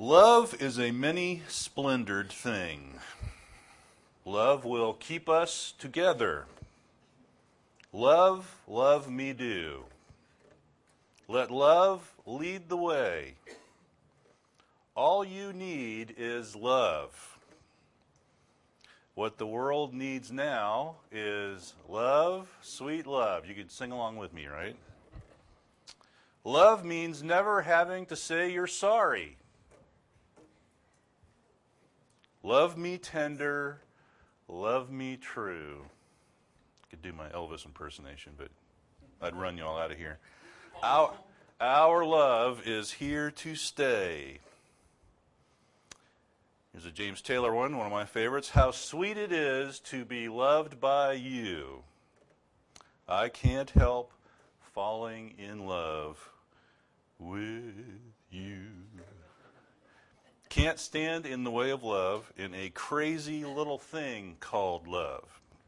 Love is a many-splendored thing. Love will keep us together. Love, love me do. Let love lead the way. All you need is love. What the world needs now is love, sweet love. You could sing along with me, right? Love means never having to say you're sorry. Love me tender, love me true. I could do my Elvis impersonation, but I'd run you all out of here. Our love is here to stay. Here's a James Taylor one of my favorites. How sweet it is to be loved by you. I can't help falling in love with you. Can't stand in the way of love in a crazy little thing called love.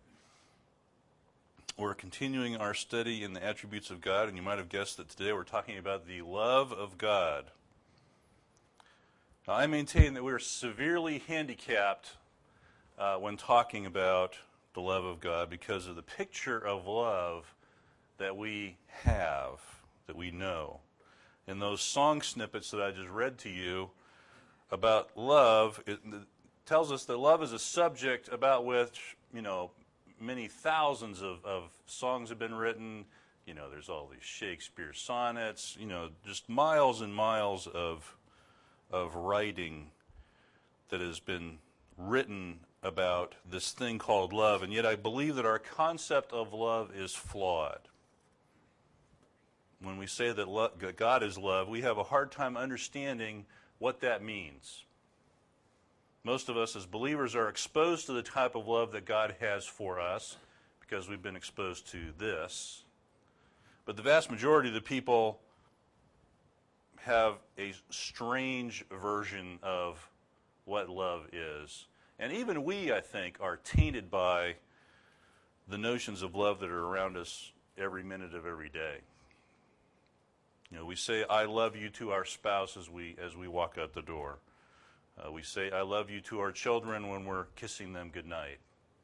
We're continuing our study in the attributes of God, and you might have guessed that today we're talking about the love of God. Now, I maintain that we're severely handicapped when talking about the love of God because of the picture of love that we have, that we know. In those song snippets that I just read to you about love, it tells us that love is a subject about which, many thousands of songs have been written. There's all these Shakespeare sonnets, just miles and miles of writing that has been written about this thing called love. And yet I believe that our concept of love is flawed. When we say that God is love, we have a hard time understanding what that means. Most of us as believers are exposed to the type of love that God has for us because we've been exposed to this. But the vast majority of the people have a strange version of what love is. And even we, I think, are tainted by the notions of love that are around us every minute of every day. We say, I love you to our spouse as we walk out the door. We say, I love you to our children when we're kissing them goodnight.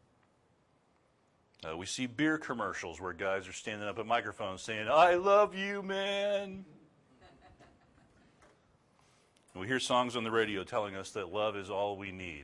We see beer commercials where guys are standing up at microphones saying, I love you, man. We hear songs on the radio telling us that love is all we need.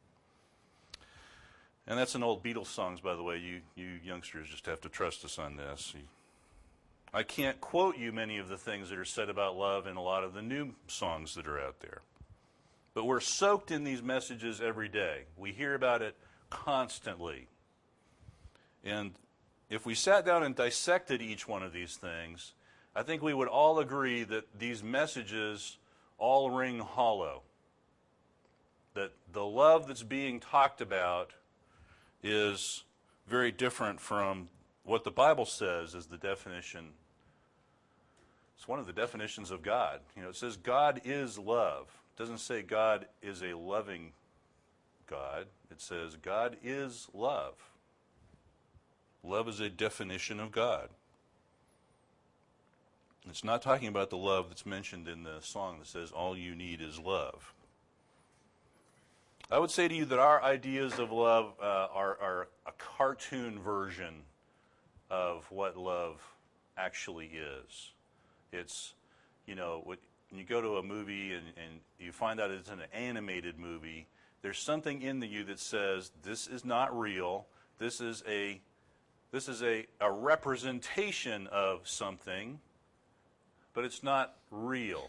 And that's an old Beatles song, by the way. You youngsters just have to trust us on this. I can't quote you many of the things that are said about love in a lot of the new songs that are out there. But we're soaked in these messages every day. We hear about it constantly. And if we sat down and dissected each one of these things, I think we would all agree that these messages all ring hollow. That the love that's being talked about is very different from what the Bible says is the definition. It's one of the definitions of God. It says God is love. It doesn't say God is a loving God. It says God is love. Love is a definition of God. It's not talking about the love that's mentioned in the song that says all you need is love. I would say to you that our ideas of love are a cartoon version of what love actually is. It's, when you go to a movie and you find out it's an animated movie, there's something in you that says this is not real. This is a representation of something, but it's not real.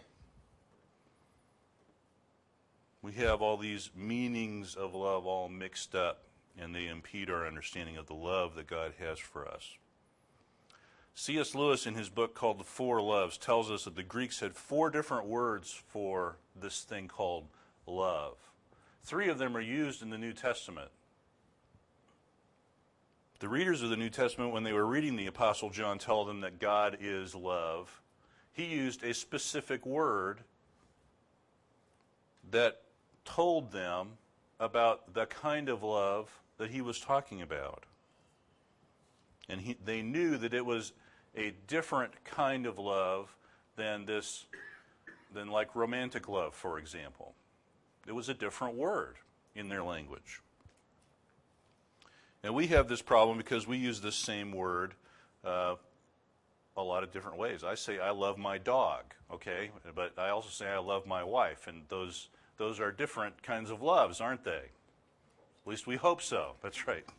We have all these meanings of love all mixed up, and they impede our understanding of the love that God has for us. C.S. Lewis, in his book called The Four Loves, tells us that the Greeks had 4 different words for this thing called love. 3 of them are used in the New Testament. The readers of the New Testament, when they were reading the Apostle John tell them that God is love, he used a specific word that told them about the kind of love that he was talking about. And they knew that it was a different kind of love than this than like romantic love, for example. It was a different word in their language. And we have this problem because we use this same word a lot of different ways. I say I love my dog, okay? But I also say I love my wife, and those are different kinds of loves, aren't they? At least we hope so. That's right.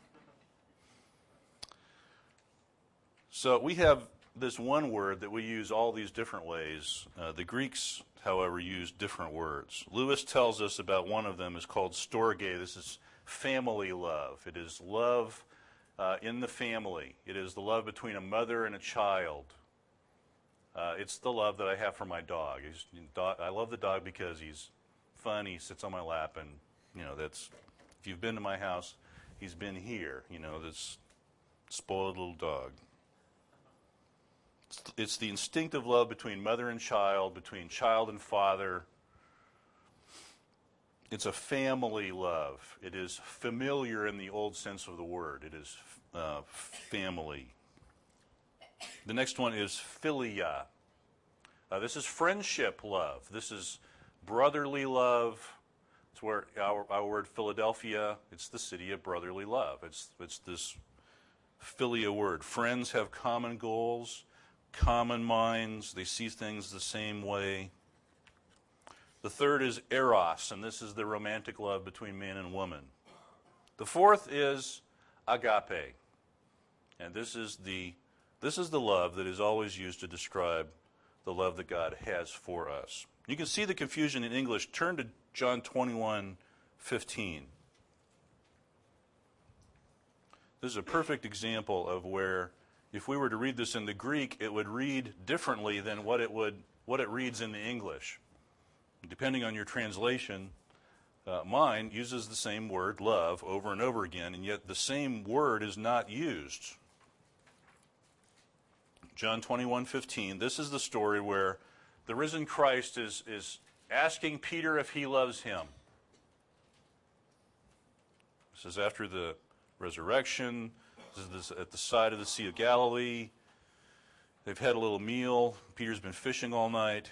So we have this one word that we use all these different ways. The Greeks, however, use different words. Lewis tells us about one of them is called storge. This is family love. It is love in the family. It is the love between a mother and a child. It's the love that I have for my dog. I love the dog because he's fun. He sits on my lap, and that's. If you've been to my house, he's been here. This spoiled little dog. It's the instinctive love between mother and child, between child and father. It's a family love. It is familiar in the old sense of the word. It is family. The next one is philia. This is friendship love. This is brotherly love. It's where our word Philadelphia, it's the city of brotherly love. It's this philia word. Friends have common goals, common minds. They see things the same way. The third is eros, and this is the romantic love between man and woman. The fourth is agape, and this is the love that is always used to describe the love that God has for us. You can see the confusion in English. Turn to John 21:15. This is a perfect example of where, if we were to read this in the Greek, it would read differently than what it reads in the English. Depending on your translation, mine uses the same word, love, over and over again, and yet the same word is not used. John 21:15, this is the story where the risen Christ is asking Peter if he loves him. This is after the resurrection. This is at the side of the Sea of Galilee. They've had a little meal. Peter's been fishing all night.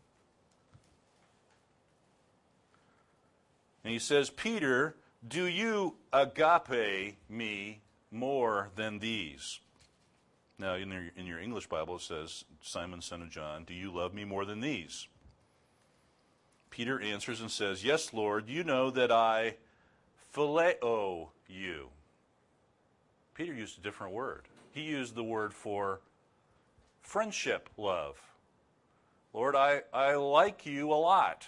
And he says, Peter, do you agape me more than these? Now, in your English Bible, it says, Simon, son of John, do you love me more than these? Peter answers and says, yes, Lord, you know that I phileo you. Peter used a different word. He used the word for friendship love. Lord, I like you a lot.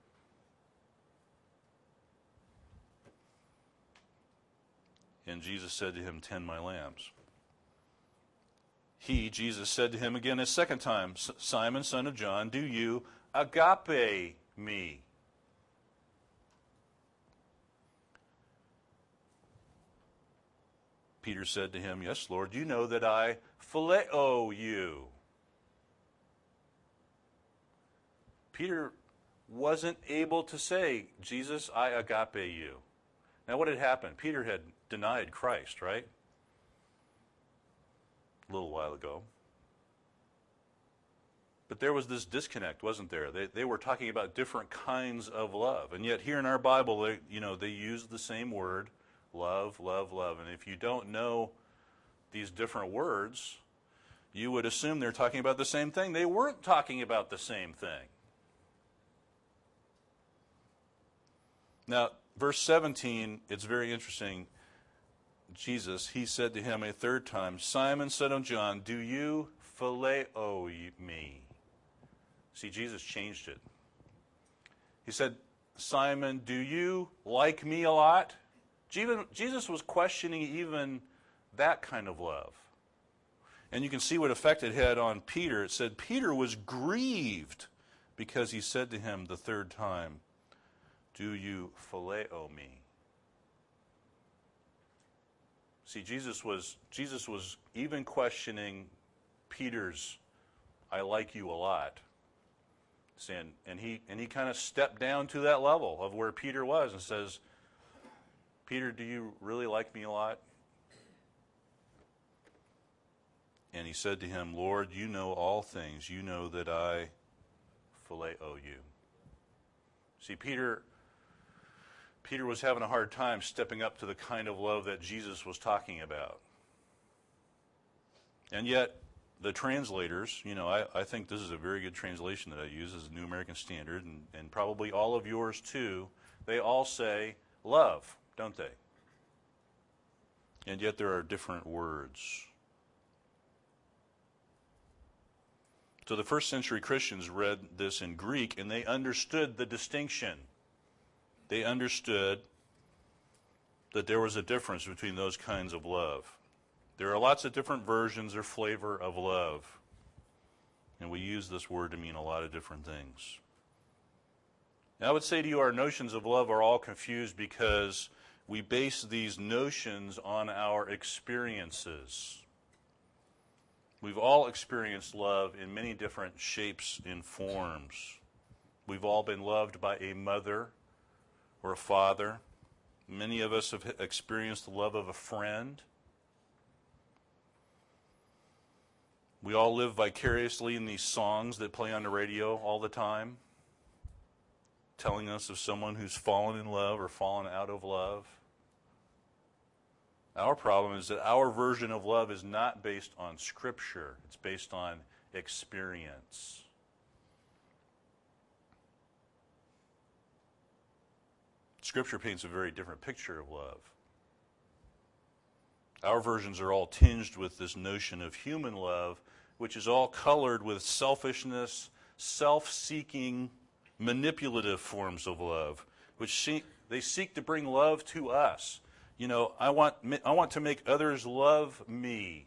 And Jesus said to him, tend my lambs. Jesus said to him again a second time, Simon, son of John, do you agape me? Peter said to him, yes, Lord, you know that I phileo you. Peter wasn't able to say, Jesus, I agape you. Now, what had happened? Peter had denied Christ, right? A little while ago. But there was this disconnect, wasn't there? They were talking about different kinds of love. And yet here in our Bible, they use the same word, love, love, love. And if you don't know these different words, you would assume they're talking about the same thing. They weren't talking about the same thing. Now, verse 17, it's very interesting. Jesus, he said to him a third time, Simon, son of John, do you phileo me? See, Jesus changed it. He said, Simon, do you like me a lot? Jesus was questioning even that kind of love. And you can see what effect it had on Peter. It said Peter was grieved because he said to him the third time, do you phileo me? See, Jesus was even questioning Peter's, I like you a lot, sin. And he kind of stepped down to that level of where Peter was and says, Peter, do you really like me a lot? And he said to him, Lord, you know all things. You know that I phileo. See, Peter was having a hard time stepping up to the kind of love that Jesus was talking about. And yet, the translators, I think this is a very good translation that I use as a New American Standard, and probably all of yours too, they all say love, don't they? And yet there are different words. So the first century Christians read this in Greek, and they understood the distinction. They understood that there was a difference between those kinds of love. There are lots of different versions or flavor of love. And we use this word to mean a lot of different things. And I would say to you, our notions of love are all confused because we base these notions on our experiences. We've all experienced love in many different shapes and forms. We've all been loved by a mother or a father. Many of us have experienced the love of a friend. We all live vicariously in these songs that play on the radio all the time, telling us of someone who's fallen in love or fallen out of love. Our problem is that our version of love is not based on Scripture. It's based on experience. Scripture paints a very different picture of love. Our versions are all tinged with this notion of human love, which is all colored with selfishness, self-seeking, manipulative forms of love, which they seek to bring love to us. I want to make others love me.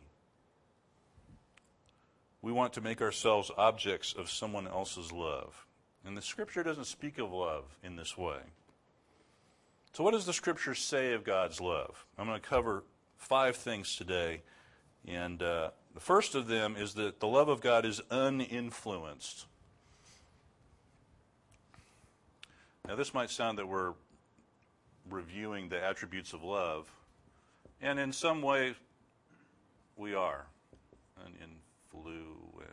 We want to make ourselves objects of someone else's love. And the Scripture doesn't speak of love in this way. So what does the Scripture say of God's love? I'm going to cover 5 things today. And the first of them is that the love of God is uninfluenced. Now this might sound that we're reviewing the attributes of love, and in some way we are uninfluenced.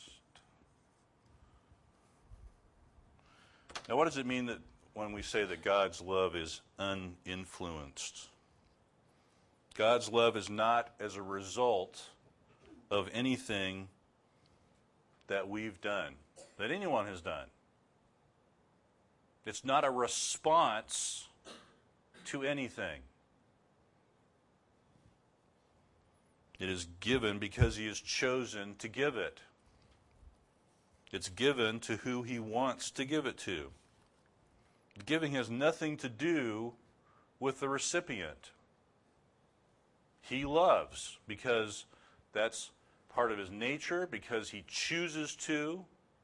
Now what does it mean that when we say that God's love is uninfluenced? God's love is not as a result of anything that we've done, that anyone has done. It's not a response to anything. It is given because He has chosen to give it. It's given to who He wants to give it to. Giving has nothing to do with the recipient. He loves because that's part of His nature, because He chooses to.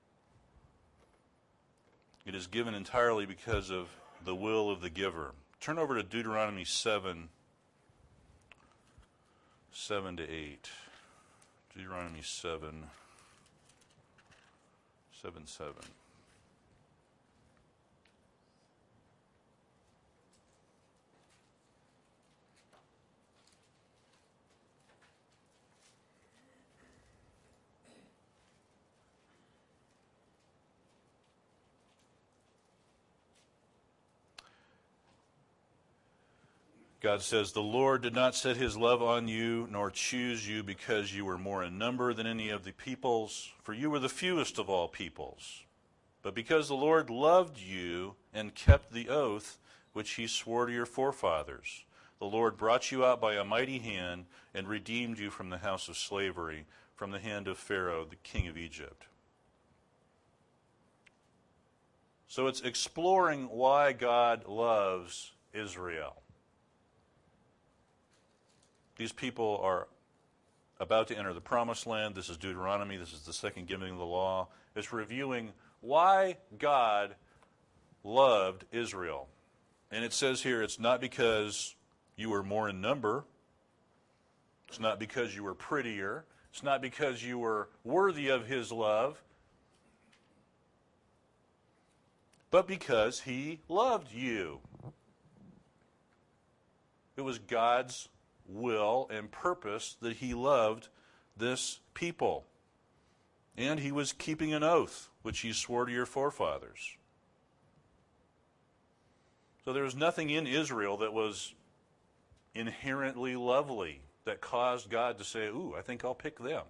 It is given entirely because of the will of the giver. Turn over to Deuteronomy 7, 7-8. Deuteronomy 7, 7. God says, "The Lord did not set His love on you, nor choose you because you were more in number than any of the peoples, for you were the fewest of all peoples. But because the Lord loved you and kept the oath which He swore to your forefathers, the Lord brought you out by a mighty hand and redeemed you from the house of slavery, from the hand of Pharaoh, the king of Egypt." So it's exploring why God loves Israel. These people are about to enter the promised land. This is Deuteronomy. This is the second giving of the law. It's reviewing why God loved Israel. And it says here, it's not because you were more in number. It's not because you were prettier. It's not because you were worthy of His love. But because He loved you. It was God's will and purpose that He loved this people. And he was keeping an oath, which he swore to your forefathers. So there was nothing in Israel that was inherently lovely that caused God to say, ooh, I think I'll pick them.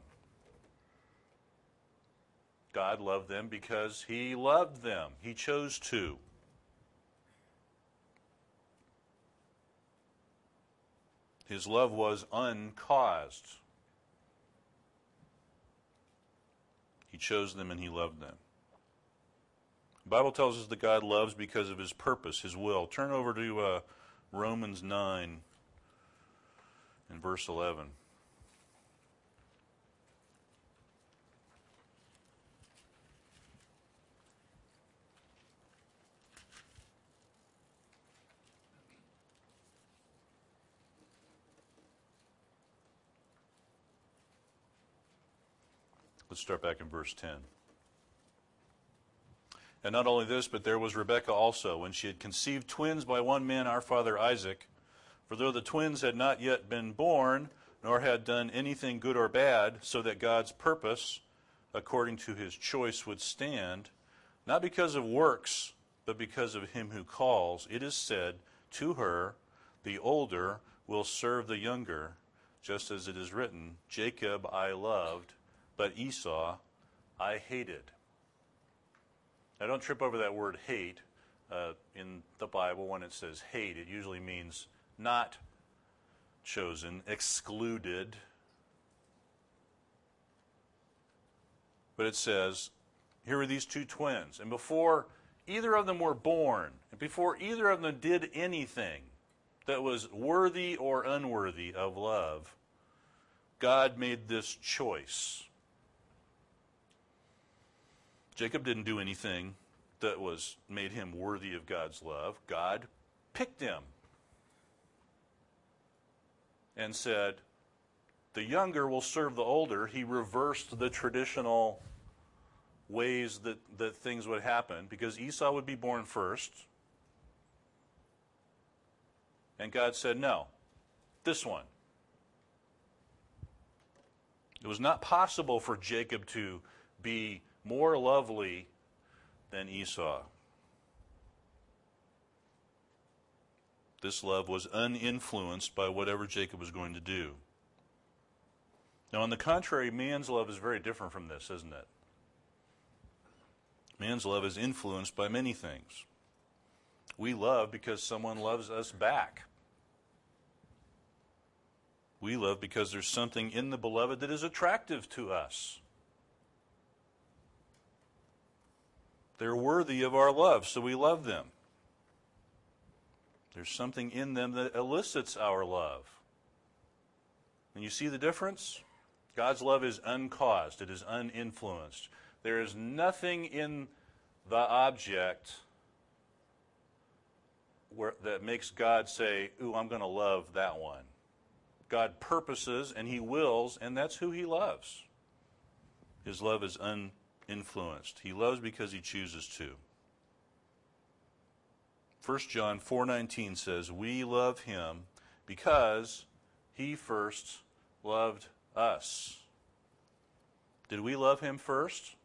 God loved them because he loved them. He chose to. His love was uncaused. He chose them and he loved them. The Bible tells us that God loves because of his purpose, his will. Turn over to Romans 9 and verse 11. Let's start back in verse 10. And not only this, but there was Rebekah also, when she had conceived twins by one man, our father Isaac. For though the twins had not yet been born, nor had done anything good or bad, so that God's purpose, according to his choice, would stand, not because of works, but because of him who calls, it is said, to her, the older will serve the younger, just as it is written, Jacob I loved, but Esau I hated. Now don't trip over that word hate in the Bible. When it says hate, it usually means not chosen, excluded. But it says, here are these two twins, and before either of them were born, and before either of them did anything that was worthy or unworthy of love, God made this choice. Jacob didn't do anything that made him worthy of God's love. God picked him and said, the younger will serve the older. He reversed the traditional ways that things would happen, because Esau would be born first. And God said, no, this one. It was not possible for Jacob to be more lovely than Esau. This love was uninfluenced by whatever Jacob was going to do. Now, on the contrary, man's love is very different from this, isn't it? Man's love is influenced by many things. We love because someone loves us back. We love because there's something in the beloved that is attractive to us. They're worthy of our love, so we love them. There's something in them that elicits our love. And you see the difference? God's love is uncaused. It is uninfluenced. There is nothing in the object that makes God say, ooh, I'm going to love that one. God purposes and he wills, and that's who he loves. His love is uninfluenced. He loves because he chooses to. 1 John 4:19 says, we love him because he first loved us. Did we love him first?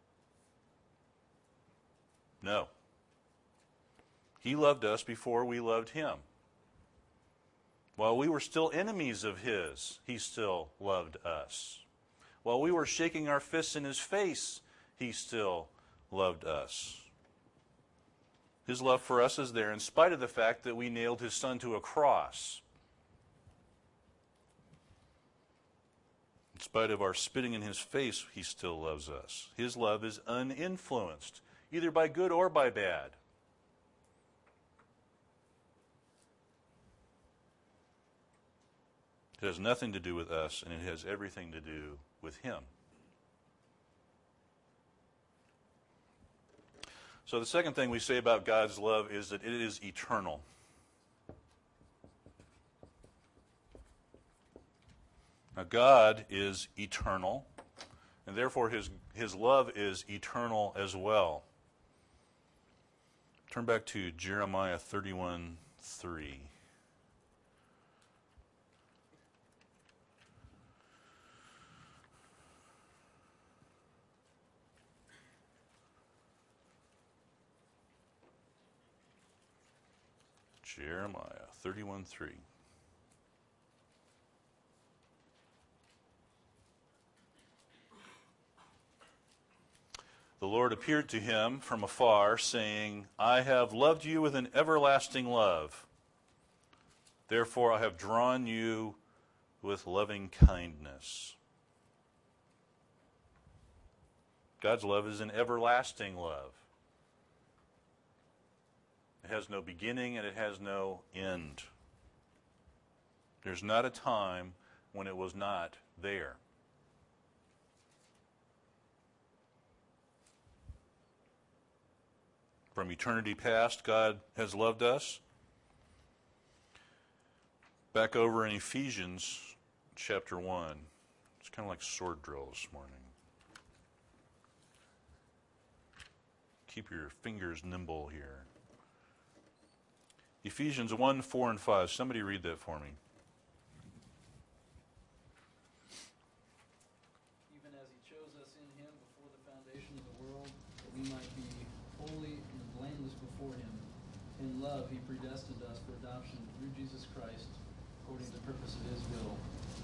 No. He loved us before we loved him. While we were still enemies of his, he still loved us. While we were shaking our fists in his face, he still loved us. His love for us is there in spite of the fact that we nailed his son to a cross. In spite of our spitting in his face, he still loves us. His love is uninfluenced, either by good or by bad. It has nothing to do with us, and it has everything to do with him. So the second thing we say about God's love is that it is eternal. Now, God is eternal, and therefore his love is eternal as well. Turn back to Jeremiah 31:3. Jeremiah 31:3. The Lord appeared to him from afar, saying, I have loved you with an everlasting love. Therefore I have drawn you with loving kindness. God's love is an everlasting love. It has no beginning and it has no end. There's not a time when it was not there. From eternity past, God has loved us. Back over in Ephesians chapter 1. It's kind of like sword drill this morning. Keep your fingers nimble here. Ephesians 1, 4, and 5. Somebody read that for me. Even as he chose us in him before the foundation of the world, that we might be holy and blameless before him. In love he predestined us for adoption through Jesus Christ, according to the purpose of his will.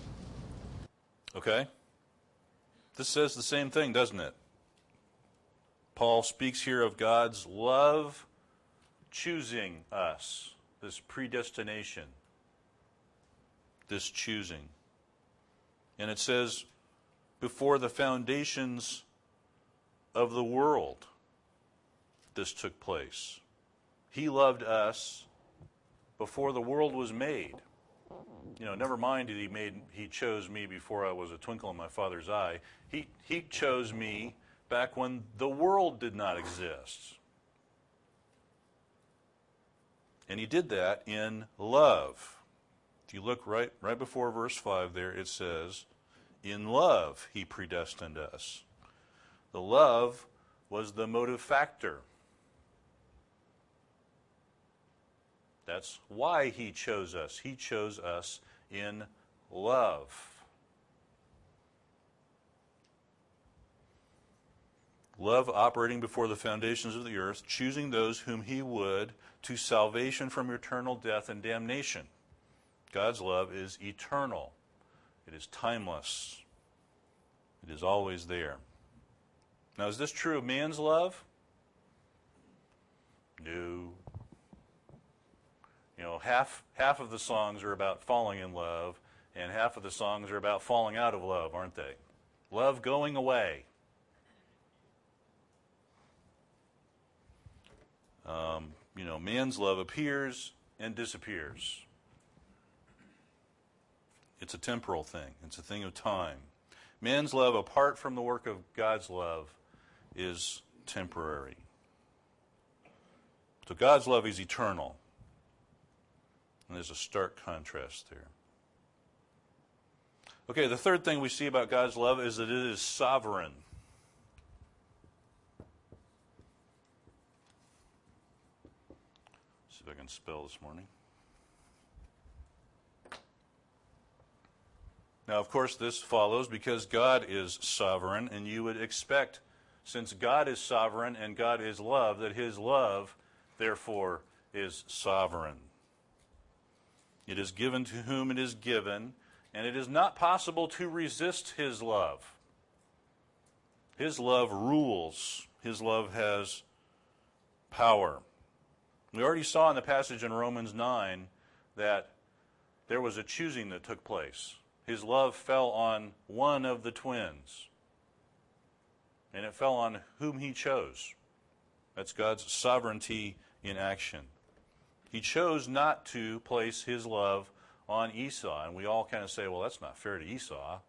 Okay. This says the same thing, doesn't it? Paul speaks here of God's love choosing us, this predestination, this choosing. And it says, before the foundations of the world, this took place. He loved us before the world was made. You know, never mind that he chose me before I was a twinkle in my Father's eye. He chose me back when the world did not exist. And he did that in love. If you look right before verse 5 there, it says, in love he predestined us. The love was the motive factor. That's why he chose us. He chose us in love. Love operating before the foundations of the earth, choosing those whom he would to salvation from eternal death and damnation. God's love is eternal. It is timeless. It is always there. Now, is this true of man's love? No. You know, half of the songs are about falling in love, and half of the songs are about falling out of love, aren't they? Love going away. You know, man's love appears and disappears. It's a temporal thing. It's a thing of time. Man's love, apart from the work of God's love, is temporary. So God's love is eternal. And there's a stark contrast there. Okay, the third thing we see about God's love is that it is sovereign. See if I can spell this morning. Now, of course, this follows because God is sovereign, and you would expect, since God is sovereign and God is love, that his love, therefore, is sovereign. It is given to whom it is given, and it is not possible to resist his love. His love rules. His love has power. We already saw in the passage in Romans 9 that there was a choosing that took place. His love fell on one of the twins, and it fell on whom he chose. That's God's sovereignty in action. He chose not to place his love on Esau, and we all kind of say, well, that's not fair to Esau.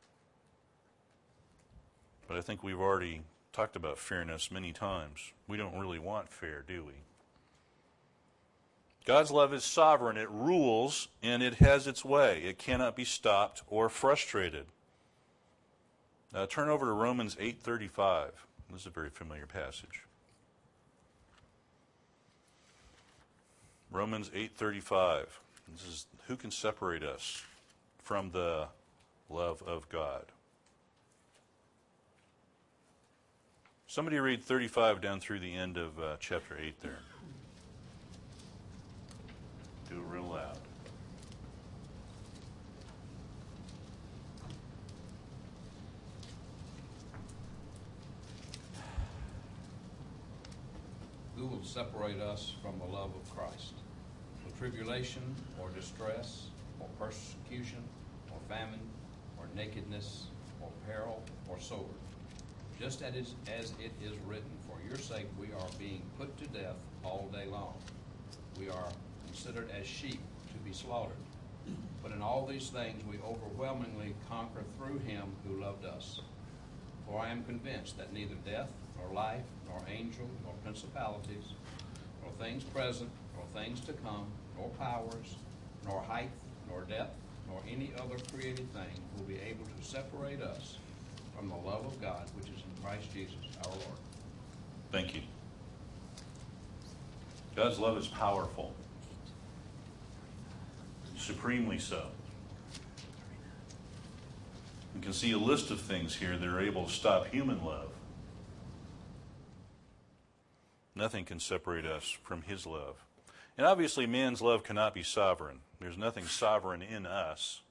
But I think we've already talked about fairness many times. We don't really want fair, do we? God's love is sovereign. It rules, and it has its way. It cannot be stopped or frustrated. Turn over to Romans 8:35. This is a very familiar passage. Romans 8:35. This is, who can separate us from the love of God? Somebody read 35 down through the end of chapter 8 there. who will separate us from the love of Christ? Will tribulation, or distress, or persecution, or famine, or nakedness, or peril, or sword? Just as it is written, for your sake we are being put to death all day long. We are considered as sheep to be slaughtered. But in all these things we overwhelmingly conquer through him who loved us. For I am convinced that neither death, nor life, nor angel, nor principalities, nor things present, nor things to come, nor powers, nor height, nor depth, nor any other created thing will be able to separate us from the love of God which is in Christ Jesus our Lord. Thank you. God's love is powerful. Supremely so. We can see a list of things here that are able to stop human love. Nothing can separate us from his love. And obviously man's love cannot be sovereign. There's nothing sovereign in us.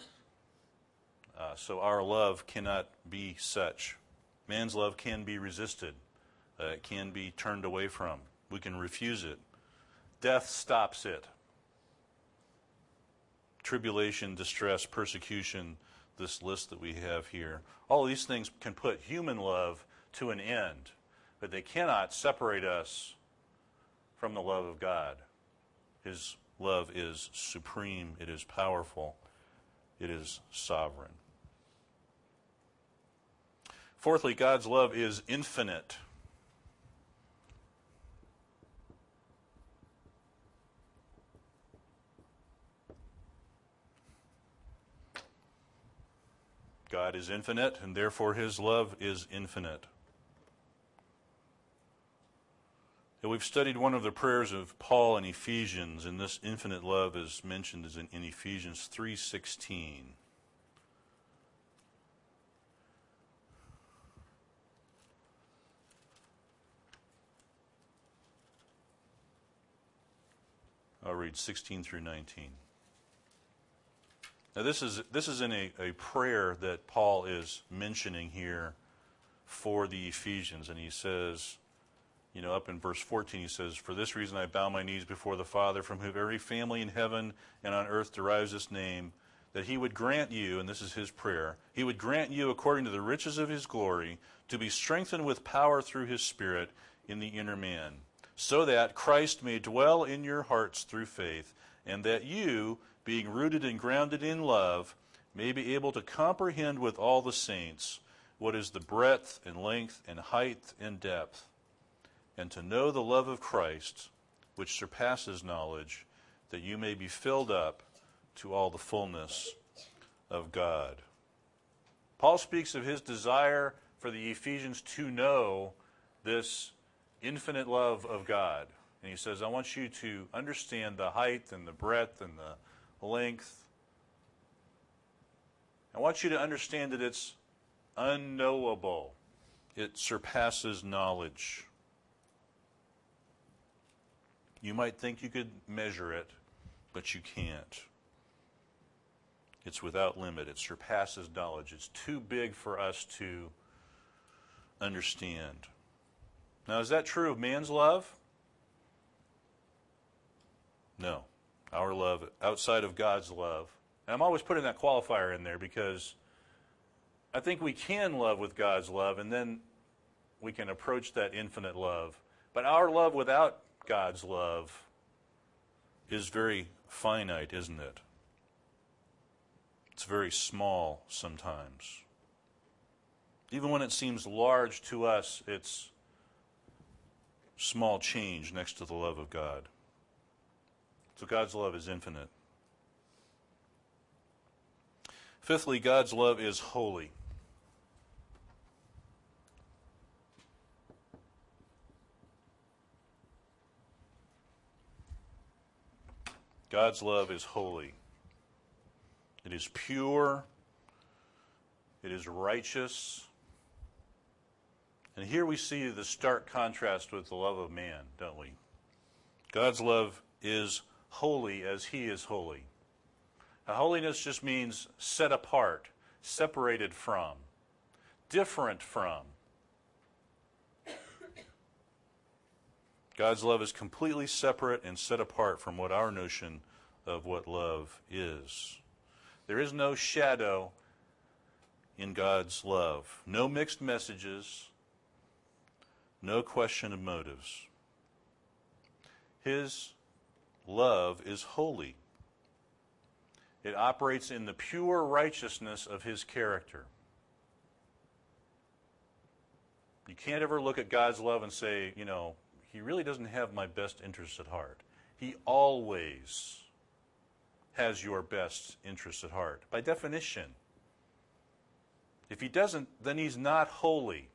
So our love cannot be such. Man's love can be resisted. It can be turned away from. We can refuse it. Death stops it. Tribulation, distress, persecution, this list that we have here. All of these things can put human love to an end, but they cannot separate us from the love of God. His love is supreme, it is powerful, it is sovereign. Fourthly, God's love is infinite. God is infinite, and therefore his love is infinite. And we've studied one of the prayers of Paul in Ephesians, and this infinite love is mentioned in Ephesians 3:16. I'll read 16 through 19. Now this is in a prayer that Paul is mentioning here for the Ephesians, and he says, up in verse 14, he says, "For this reason I bow my knees before the Father, from whom every family in heaven and on earth derives its name, that he would grant you," and this is his prayer, "he would grant you, according to the riches of his glory, to be strengthened with power through his Spirit in the inner man, so that Christ may dwell in your hearts through faith, and that you, being rooted and grounded in love, may be able to comprehend with all the saints what is the breadth and length and height and depth, and to know the love of Christ, which surpasses knowledge, that you may be filled up to all the fullness of God." Paul speaks of his desire for the Ephesians to know this infinite love of God. And he says, I want you to understand the height and the breadth and the length. I want you to understand that it's unknowable. It surpasses knowledge. You might think you could measure it, but you can't. It's without limit. It surpasses knowledge. It's too big for us to understand. Now, is that true of man's love? No. Our love outside of God's love. And I'm always putting that qualifier in there because I think we can love with God's love, and then we can approach that infinite love. But our love without God's love is very finite, isn't it? It's very small sometimes. Even when it seems large to us, it's small change next to the love of God. So God's love is infinite. Fifthly, God's love is holy. God's love is holy. It is pure. It is righteous. And here we see the stark contrast with the love of man, don't we? God's love is holy as he is holy. Now, holiness just means set apart, separated from, different from. God's love is completely separate and set apart from what our notion of what love is. There is no shadow in God's love. No mixed messages. No question of motives. His love is holy. It operates in the pure righteousness of his character. You can't ever look at God's love and say, he really doesn't have my best interests at heart. He always has your best interests at heart, by definition. If he doesn't, then he's not holy.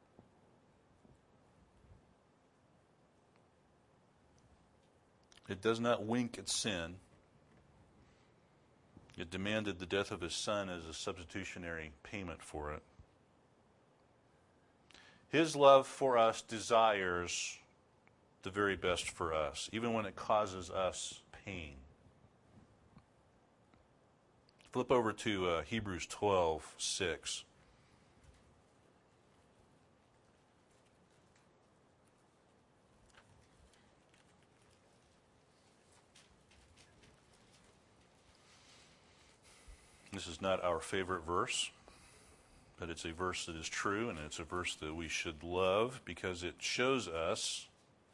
It does not wink at sin. It demanded the death of his son as a substitutionary payment for it. His love for us desires the very best for us, even when it causes us pain. Flip over to Hebrews 12:6. This is not our favorite verse, but it's a verse that is true, and it's a verse that we should love because it shows us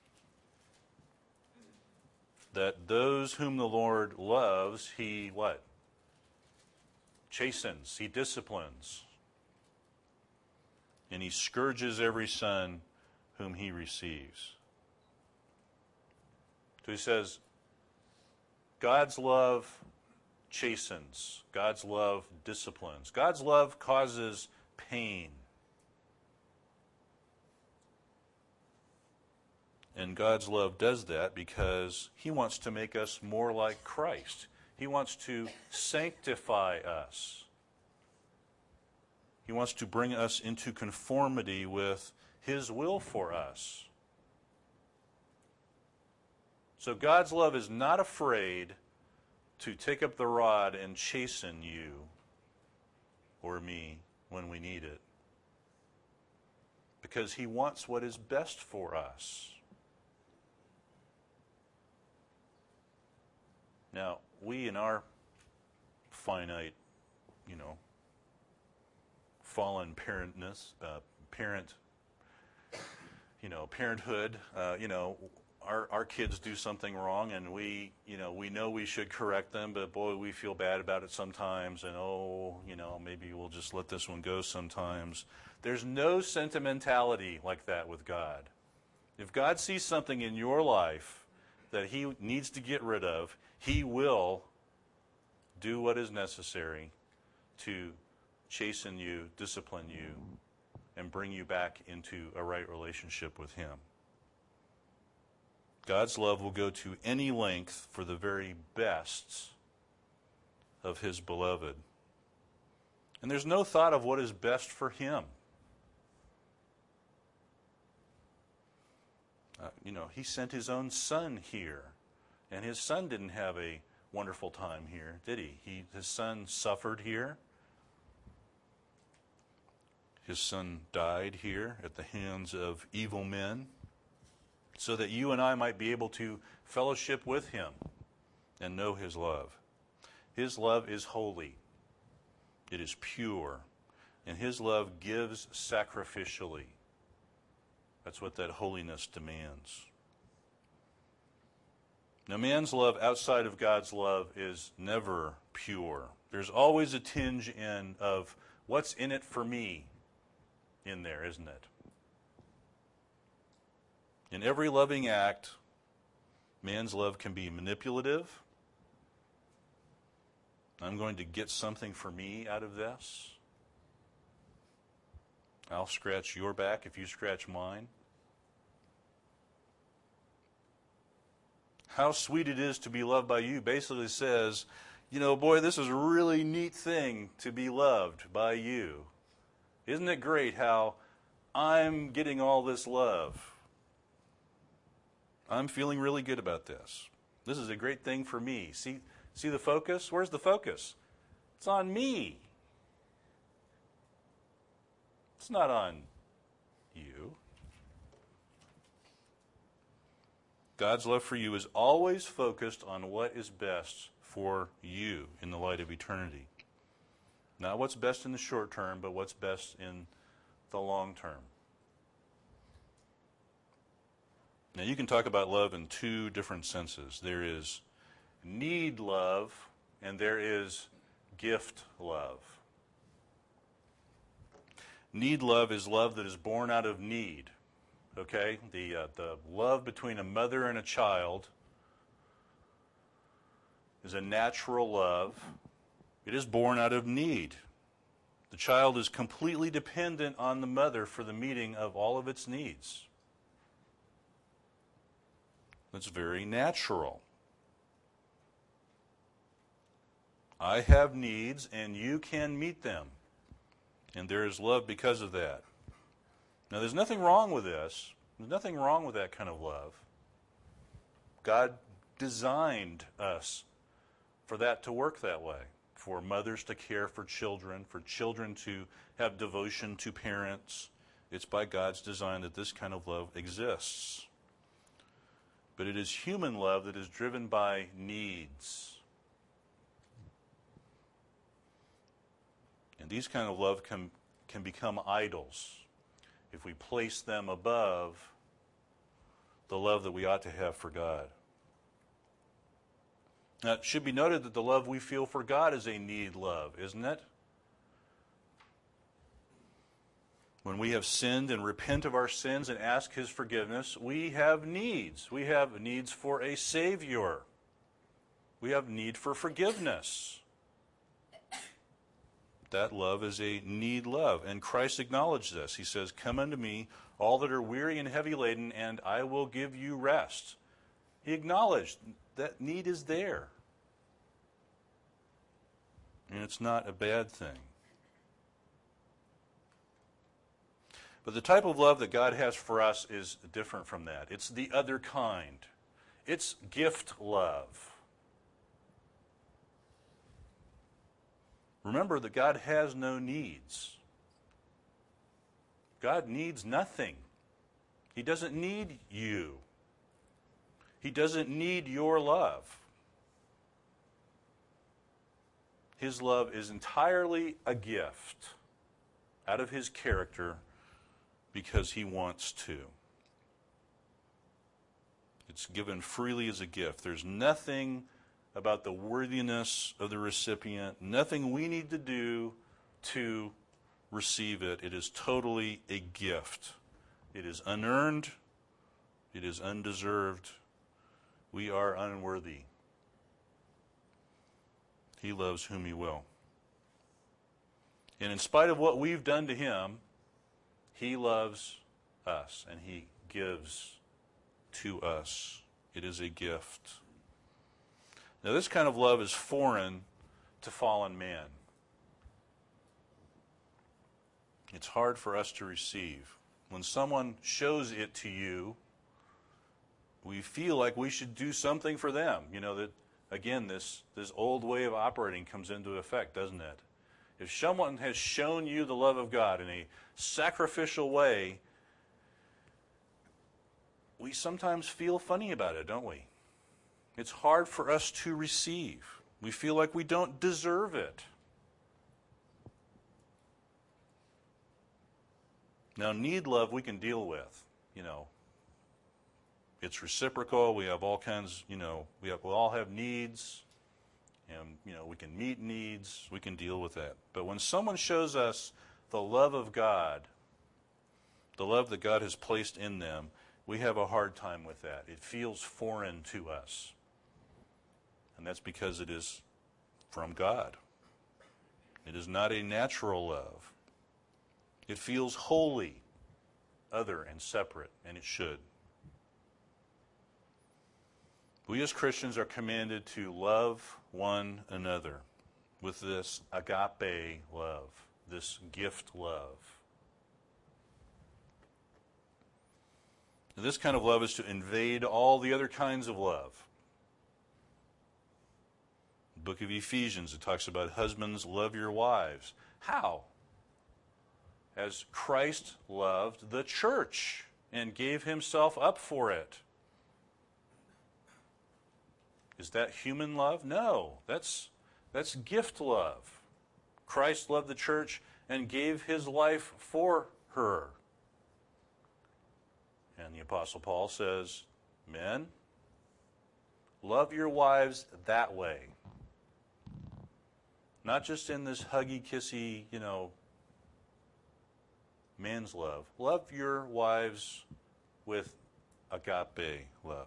that those whom the Lord loves, he what? Chastens, he disciplines, and he scourges every son whom he receives. So he says, God's love chastens. God's love disciplines. God's love causes pain. And God's love does that because he wants to make us more like Christ. He wants to sanctify us. He wants to bring us into conformity with his will for us. So God's love is not afraid to take up the rod and chasten you or me when we need it, because he wants what is best for us. Now, we in our finite, fallen parenthood, our kids do something wrong, and we know we should correct them, but boy, we feel bad about it sometimes, and maybe we'll just let this one go sometimes. There's no sentimentality like that with God. If God sees something in your life that he needs to get rid of, he will do what is necessary to chasten you, discipline you, and bring you back into a right relationship with him. God's love will go to any length for the very best of his beloved. And there's no thought of what is best for him. He sent his own son here. And his son didn't have a wonderful time here, did he? His son suffered here. His son died here at the hands of evil men, so that you and I might be able to fellowship with him and know his love. His love is holy. It is pure. And his love gives sacrificially. That's what that holiness demands. Now, man's love outside of God's love is never pure. There's always a tinge of what's in it for me in there, isn't it? In every loving act, man's love can be manipulative. I'm going to get something for me out of this. I'll scratch your back if you scratch mine. How sweet it is to be loved by you basically says, boy, this is a really neat thing to be loved by you. Isn't it great how I'm getting all this love? I'm feeling really good about this. This is a great thing for me. See the focus? Where's the focus? It's on me. It's not on you. God's love for you is always focused on what is best for you in the light of eternity. Not what's best in the short term, but what's best in the long term. Now, you can talk about love in two different senses. There is need love, and there is gift love. Need love is love that is born out of need. Okay? The love between a mother and a child is a natural love. It is born out of need. The child is completely dependent on the mother for the meeting of all of its needs. That's very natural. I have needs, and you can meet them. And there is love because of that. Now, there's nothing wrong with this. There's nothing wrong with that kind of love. God designed us for that to work that way, for mothers to care for children to have devotion to parents. It's by God's design that this kind of love exists. But it is human love that is driven by needs. And these kind of love can become idols if we place them above the love that we ought to have for God. Now, it should be noted that the love we feel for God is a need love, isn't it? When we have sinned and repent of our sins and ask His forgiveness, we have needs. We have needs for a Savior. We have need for forgiveness. That love is a need love. And Christ acknowledged this. He says, "Come unto me, all that are weary and heavy laden, and I will give you rest." He acknowledged that need is there. And it's not a bad thing. But the type of love that God has for us is different from that. It's the other kind. It's gift love. Remember that God has no needs. God needs nothing. He doesn't need you. He doesn't need your love. His love is entirely a gift out of His character because He wants to. It's given freely as a gift. There's nothing about the worthiness of the recipient, nothing we need to do to receive it. It is totally a gift. It is unearned. It is undeserved. We are unworthy. He loves whom He will. And in spite of what we've done to Him, He loves us and He gives to us. It is a gift. Now, this kind of love is foreign to fallen man. It's hard for us to receive. When someone shows it to you, we feel like we should do something for them. You know, that, again, this old way of operating comes into effect, doesn't it? If someone has shown you the love of God in a sacrificial way, we sometimes feel funny about it, don't we? It's hard for us to receive. We feel like we don't deserve it. Now, need love we can deal with. You know, it's reciprocal. We have all kinds, we all have needs. And, we can meet needs. We can deal with that. But when someone shows us the love of God, the love that God has placed in them, we have a hard time with that. It feels foreign to us. And that's because it is from God. It is not a natural love. It feels holy, other, and separate, and it should. We as Christians are commanded to love one another with this agape love, this gift love. And this kind of love is to invade all the other kinds of love. The book of Ephesians, it talks about husbands, love your wives. How? As Christ loved the church and gave Himself up for it. Is that human love? No, that's gift love. Christ loved the church and gave his life for her. And the Apostle Paul says, men, love your wives that way. Not just in this huggy, kissy, man's love. Love your wives with agape love.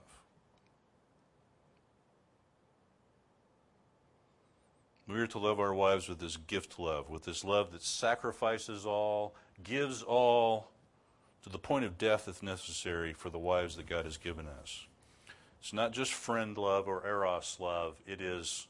We are to love our wives with this gift love, with this love that sacrifices all, gives all, to the point of death if necessary, for the wives that God has given us. It's not just friend love or eros love. It is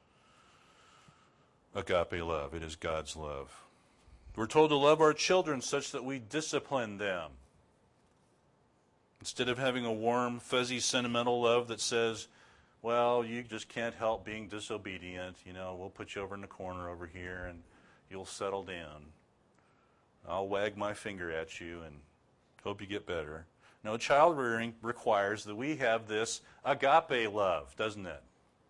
agape love. It is God's love. We're told to love our children such that we discipline them. Instead of having a warm, fuzzy, sentimental love that says, well, you just can't help being disobedient. We'll put you over in the corner over here and you'll settle down. I'll wag my finger at you and hope you get better. No, child rearing requires that we have this agape love, doesn't it?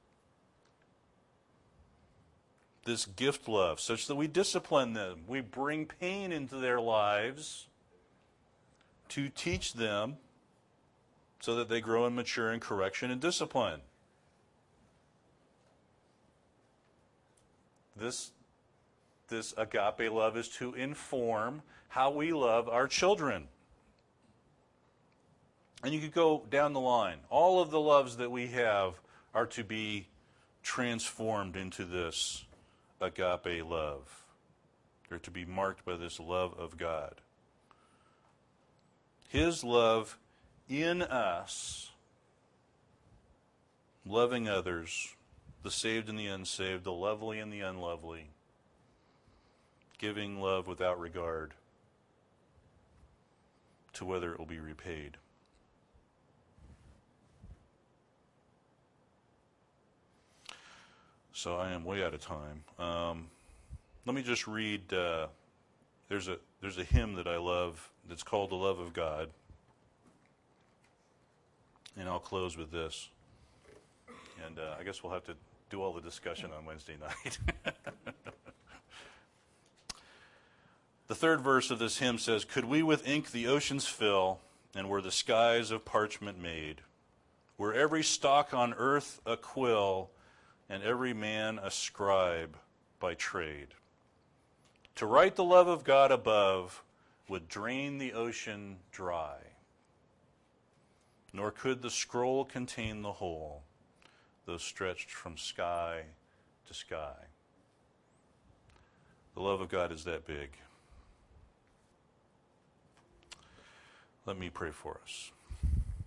This gift love, such that we discipline them. We bring pain into their lives to teach them so that they grow and mature in correction and discipline. This agape love is to inform how we love our children. And you could go down the line. All of the loves that we have are to be transformed into this agape love. They're to be marked by this love of God. His love in us, loving others, the saved and the unsaved, the lovely and the unlovely, giving love without regard to whether it will be repaid. So I am way out of time. Let me just read. There's a hymn that I love that's called "The Love of God," and I'll close with this. And I guess we'll have to do all the discussion on Wednesday night. The third verse of this hymn says, "Could we with ink the oceans fill, and were the skies of parchment made, were every stalk on earth a quill, and every man a scribe by trade, to write the love of God above would drain the ocean dry, nor could the scroll contain the whole, though stretched from sky to sky." The love of God is that big. Let me pray for us.